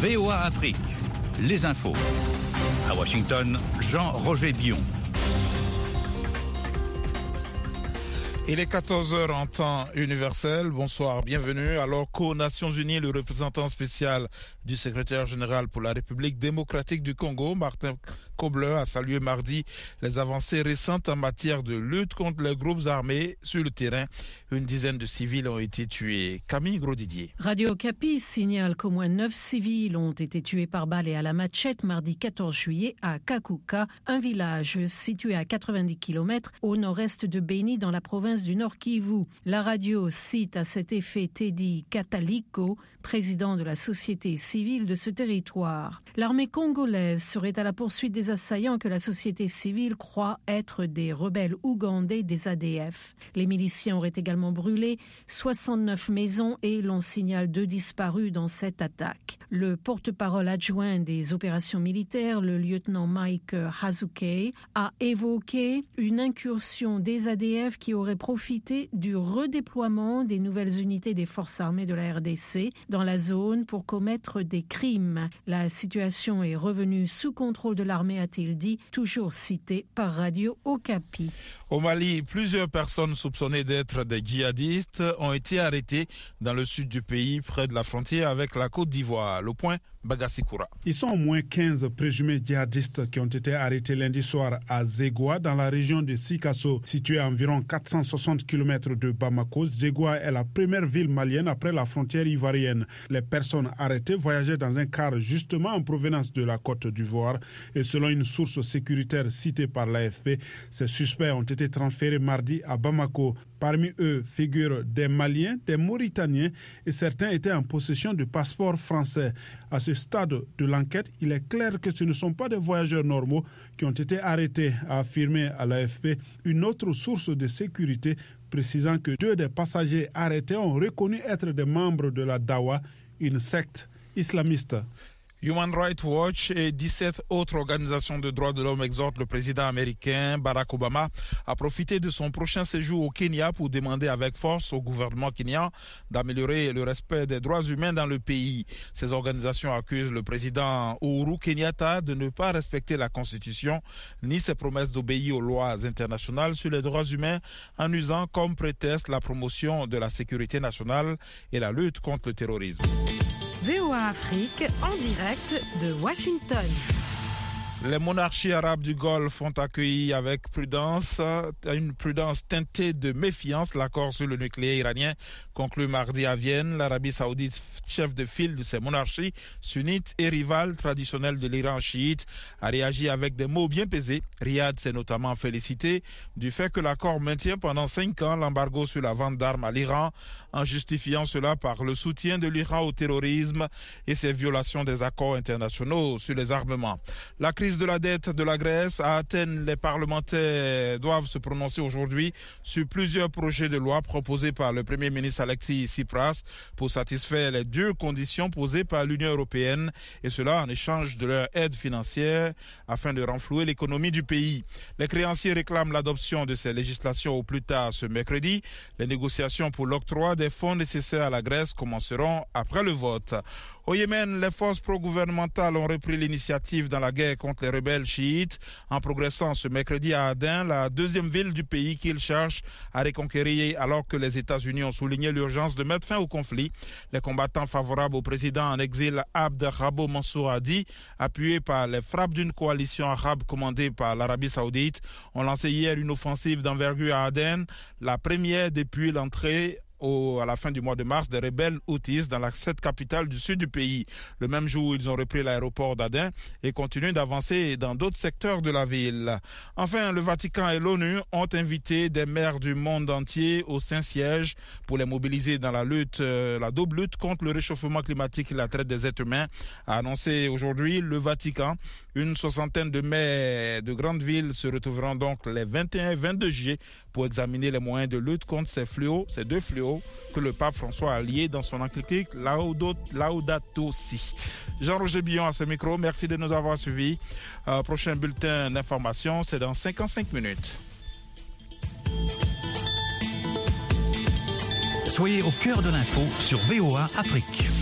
VOA Afrique, les infos. À Washington, Jean-Roger Bion. Il est 14h en temps universel. Bonsoir, bienvenue. Alors qu'aux Nations Unies, le représentant spécial du secrétaire général pour la République démocratique du Congo, Martin Kobler, a salué mardi les avancées récentes en matière de lutte contre les groupes armés sur le terrain. Une dizaine de civils ont été tués. Camille Grosdidier. Radio Okapi signale qu'au moins 9 civils ont été tués par balle et à la machette mardi 14 juillet à Kakuka, un village situé à 90 km au nord-est de Beni dans la province du Nord Kivu. La radio cite à cet effet Teddy Kataliko, président de la société civile de ce territoire. L'armée congolaise serait à la poursuite des assaillants que la société civile croit être des rebelles ougandais des ADF. Les miliciens auraient également brûlé 69 maisons et l'on signale 2 disparus dans cette attaque. Le porte-parole adjoint des opérations militaires, le lieutenant Mike Hazuke, a évoqué une incursion des ADF qui aurait profité du redéploiement des nouvelles unités des forces armées de la RDC dans la zone pour commettre des crimes. La situation est revenue sous contrôle de l'armée, a-t-il dit, toujours cité par Radio Okapi. Au Mali, plusieurs personnes soupçonnées d'être des djihadistes ont été arrêtées dans le sud du pays, près de la frontière avec la Côte d'Ivoire. Le point, Bagassi-Koura. Ils sont au moins 15 présumés djihadistes qui ont été arrêtés lundi soir à Zégoua, dans la région de Sikasso, située à environ 460 km de Bamako. Zégoua est la première ville malienne après la frontière ivoirienne. Les personnes arrêtées voyageaient dans un car justement en provenance de la Côte d'Ivoire et selon une source sécuritaire citée par l'AFP, ces suspects ont été transférés mardi à Bamako. Parmi eux figurent des Maliens, des Mauritaniens et certains étaient en possession de passeports français. À ce stade de l'enquête, il est clair que ce ne sont pas des voyageurs normaux qui ont été arrêtés, a affirmé à l'AFP une autre source de sécurité, précisant que 2 des passagers arrêtés ont reconnu être des membres de la Dawa, une secte islamiste. Human Rights Watch et 17 autres organisations de droits de l'homme exhortent le président américain Barack Obama à profiter de son prochain séjour au Kenya pour demander avec force au gouvernement kenyan d'améliorer le respect des droits humains dans le pays. Ces organisations accusent le président Uhuru Kenyatta de ne pas respecter la Constitution ni ses promesses d'obéir aux lois internationales sur les droits humains en usant comme prétexte la promotion de la sécurité nationale et la lutte contre le terrorisme. VOA Afrique, en direct de Washington. Les monarchies arabes du Golfe ont accueilli avec une prudence teintée de méfiance, l'accord sur le nucléaire iranien conclu mardi à Vienne. L'Arabie saoudite, chef de file de ces monarchies sunnites et rivale traditionnelle de l'Iran chiite, a réagi avec des mots bien pesés. Riyad s'est notamment félicité du fait que l'accord maintient pendant 5 ans l'embargo sur la vente d'armes à l'Iran, en justifiant cela par le soutien de l'Iran au terrorisme et ses violations des accords internationaux sur les armements. La crise de la dette de la Grèce à Athènes, les parlementaires doivent se prononcer aujourd'hui sur plusieurs projets de loi proposés par le Premier ministre Alexis Tsipras pour satisfaire les dures conditions posées par l'Union européenne, et cela en échange de leur aide financière afin de renflouer l'économie du pays. Les créanciers réclament l'adoption de ces législations au plus tard ce mercredi. Les négociations pour l'octroi des fonds nécessaires à la Grèce commenceront après le vote. Au Yémen, les forces pro-gouvernementales ont repris l'initiative dans la guerre contre les rebelles chiites en progressant ce mercredi à Aden, la deuxième ville du pays qu'ils cherchent à reconquérir alors que les États-Unis ont souligné l'urgence de mettre fin au conflit. Les combattants favorables au président en exil Abd Rabo Mansour Hadi, appuyés par les frappes d'une coalition arabe commandée par l'Arabie saoudite, ont lancé hier une offensive d'envergure à Aden, la première depuis l'entrée à la fin du mois de mars des rebelles houthis dans cette capitale du sud du pays. Le même jour, ils ont repris l'aéroport d'Aden et continuent d'avancer dans d'autres secteurs de la ville. Enfin, le Vatican et l'ONU ont invité des maires du monde entier au Saint-Siège pour les mobiliser dans la double lutte contre le réchauffement climatique et la traite des êtres humains, a annoncé aujourd'hui le Vatican. Une soixantaine de maires de grandes villes se retrouveront donc les 21 et 22 juillet pour examiner les moyens de lutte contre ces deux fléaux que le pape François a liés dans son encyclique Laudato Si. Jean-Roger Bion à ce micro, merci de nous avoir suivis. Prochain bulletin d'information, c'est dans 55 minutes. Soyez au cœur de l'info sur VOA Afrique.